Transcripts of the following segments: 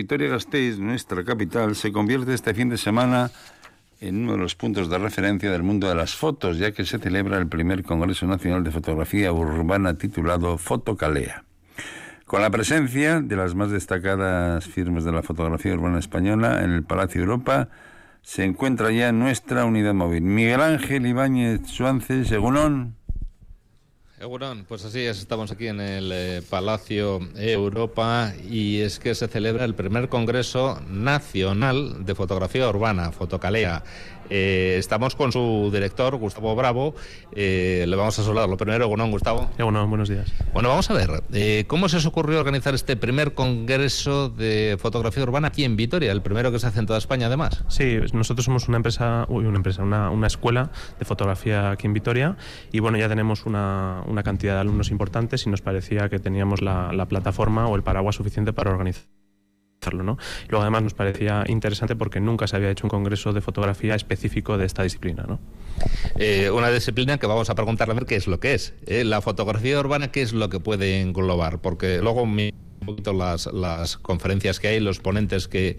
Vitoria-Gasteiz, nuestra capital, se convierte este fin de semana en uno de los puntos de referencia del mundo de las fotos, ya que se celebra el primer Congreso Nacional de Fotografía Urbana titulado Fotocalea. Con la presencia de las más destacadas firmas de la fotografía urbana española en el Palacio Europa, se encuentra ya nuestra unidad móvil. Miguel Ángel Ibáñez Suances, Egunon. Egunon, pues así es, estamos aquí en el Palacio Europa y es que se celebra el primer Congreso Nacional de Fotografía Urbana, Fotocalea. Estamos con su director, Gustavo Bravo. Le vamos a saludar. Lo primero, Egunon, Gustavo. Egunon, buenos días. Bueno, vamos a ver, ¿cómo se os ocurrió organizar este primer Congreso de Fotografía Urbana aquí en Vitoria, el primero que se hace en toda España, además? Sí, nosotros somos una escuela de fotografía aquí en Vitoria y bueno, ya tenemos una cantidad de alumnos importantes y nos parecía que teníamos la plataforma o el paraguas suficiente para organizarlo, ¿no? Y luego además nos parecía interesante porque nunca se había hecho un congreso de fotografía específico de esta disciplina, ¿no? Una disciplina que vamos a preguntarle a ver qué es lo que es. La fotografía urbana, ¿qué es lo que puede englobar? Porque luego un poquito las conferencias que hay, los ponentes que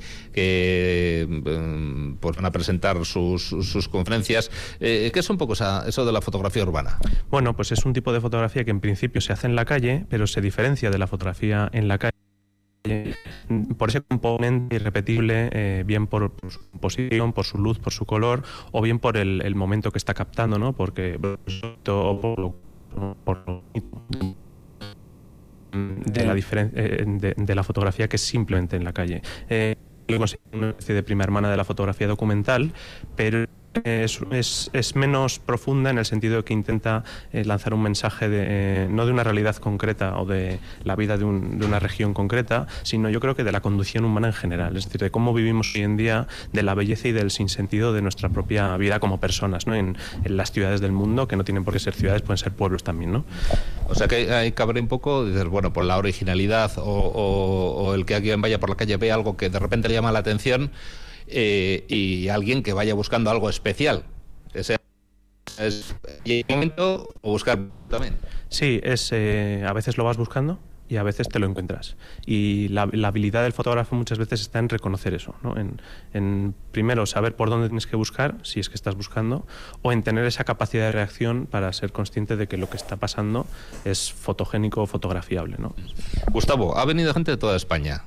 pues van a presentar sus conferencias. ¿Qué es un poco eso de la fotografía urbana? Bueno, pues es un tipo de fotografía que en principio se hace en la calle, pero se diferencia de la fotografía en la calle por ese componente irrepetible, bien por su composición, por su luz, por su color, o bien por el momento que está captando, ¿no? Porque de la fotografía que es simplemente en la calle. Una especie de prima hermana de la fotografía documental, pero es menos profunda en el sentido de que intenta lanzar un mensaje no de una realidad concreta o de la vida de una región concreta, sino yo creo que de la condición humana en general, es decir, de cómo vivimos hoy en día, de la belleza y del sinsentido de nuestra propia vida como personas, ¿no? En las ciudades del mundo, que no tienen por qué ser ciudades, pueden ser pueblos también, ¿no? O sea que hay que abrir un poco, dices, bueno, por la originalidad o el que alguien vaya por la calle ve algo que de repente le llama la atención, y alguien que vaya buscando algo especial. ¿Y un momento o buscar también? Sí, a veces lo vas buscando y a veces te lo encuentras. Y la habilidad del fotógrafo muchas veces está en reconocer eso, ¿no? En primero saber por dónde tienes que buscar, si es que estás buscando, o en tener esa capacidad de reacción para ser consciente de que lo que está pasando es fotogénico o fotografiable, ¿no? Gustavo, ha venido gente de toda España.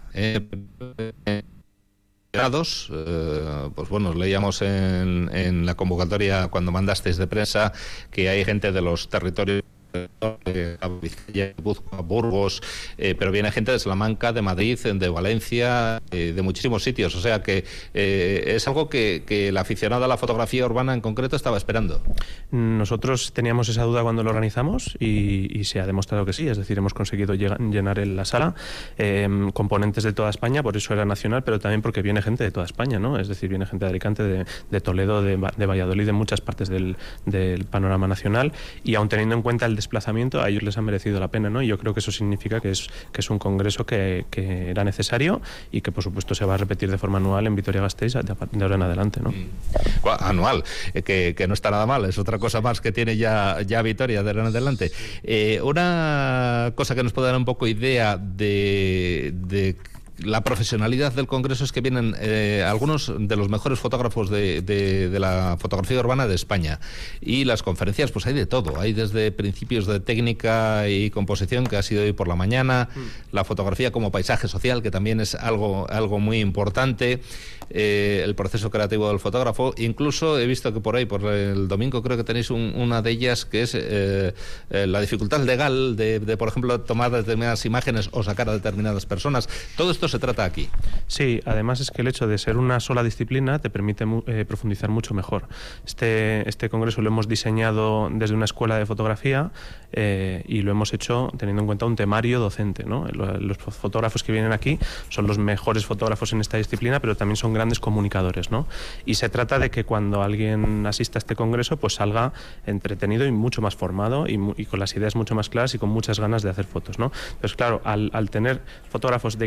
Pues bueno, leíamos en la convocatoria cuando mandasteis de prensa que hay gente de los territorios de Burgos, pero viene gente de Salamanca, de Madrid, de Valencia, de muchísimos sitios, o sea que es algo que el aficionado a la fotografía urbana en concreto estaba esperando. Nosotros teníamos esa duda cuando lo organizamos y se ha demostrado que sí, es decir, hemos conseguido llenar la sala, componentes de toda España, por eso era nacional, pero también porque viene gente de toda España, ¿no? Es decir, viene gente de Alicante, de Toledo, de Valladolid, de muchas partes del panorama nacional, y aun teniendo en cuenta el desplazamiento, a ellos les ha merecido la pena, ¿no? Y yo creo que eso significa que es un congreso que era necesario y que por supuesto se va a repetir de forma anual en Vitoria-Gasteiz de ahora en adelante, ¿no? Anual, que no está nada mal, es otra cosa más que tiene ya Vitoria de ahora en adelante. Una cosa que nos puede dar un poco idea de la profesionalidad del Congreso es que vienen algunos de los mejores fotógrafos de la fotografía urbana de España, y las conferencias pues hay de todo, hay desde principios de técnica y composición, que ha sido hoy por la mañana, la fotografía como paisaje social, que también es algo muy importante, el proceso creativo del fotógrafo. Incluso he visto que por el domingo creo que tenéis una de ellas que es la dificultad legal de por ejemplo tomar determinadas imágenes o sacar a determinadas personas. Todo esto se trata aquí. Sí, además es que el hecho de ser una sola disciplina te permite profundizar mucho mejor. Este congreso lo hemos diseñado desde una escuela de fotografía y lo hemos hecho teniendo en cuenta un temario docente, ¿no? Los fotógrafos que vienen aquí son los mejores fotógrafos en esta disciplina, pero también son grandes comunicadores, ¿no? Y se trata de que cuando alguien asista a este congreso pues salga entretenido y mucho más formado y con las ideas mucho más claras y con muchas ganas de hacer fotos, ¿no? Entonces, claro, al tener fotógrafos de cada una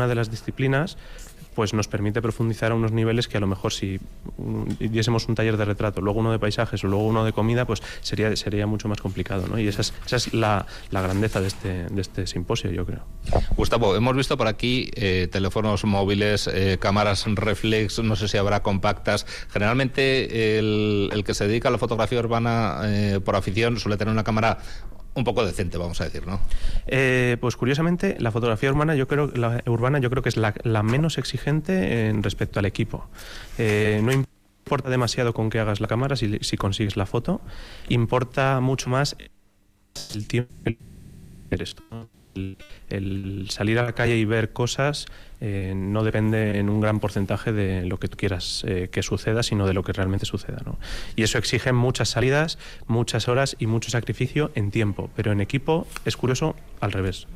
una de las disciplinas pues nos permite profundizar a unos niveles que a lo mejor si diésemos un taller de retrato, luego uno de paisajes o luego uno de comida, pues sería mucho más complicado, ¿no? Y esa es la grandeza de este simposio, yo creo. Gustavo, hemos visto por aquí teléfonos móviles, cámaras reflex, no sé si habrá compactas. Generalmente el que se dedica a la fotografía urbana por afición suele tener una cámara un poco decente, vamos a decir, ¿no? Pues curiosamente, la fotografía urbana yo creo que es la menos exigente respecto al equipo. No importa demasiado con qué hagas la cámara si consigues la foto, importa mucho más el tiempo que eres, ¿no? El salir a la calle y ver cosas no depende en un gran porcentaje de lo que tú quieras que suceda, sino de lo que realmente suceda, ¿no? Y eso exige muchas salidas, muchas horas y mucho sacrificio en tiempo, pero en equipo es curioso al revés.